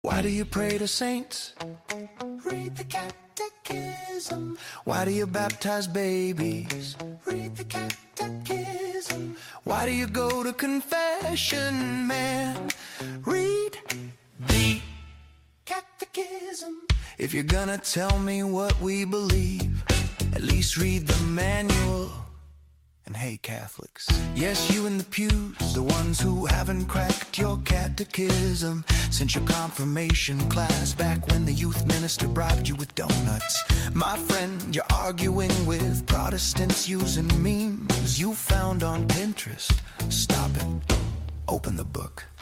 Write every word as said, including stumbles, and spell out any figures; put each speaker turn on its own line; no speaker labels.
Why do you pray to saints? Read the catechism. Why do you baptize babies? Read the catechism. Why do you go to confession, man? Read the catechism. If you're gonna tell me what we believe, at least read the manual. And hey, Catholics, yes, you in the pews, the ones who haven't cracked your catechism since your confirmation class back when the youth minister bribed you with donuts. My friend, you're arguing with Protestants using memes you found on Pinterest. Stop it. Open the book.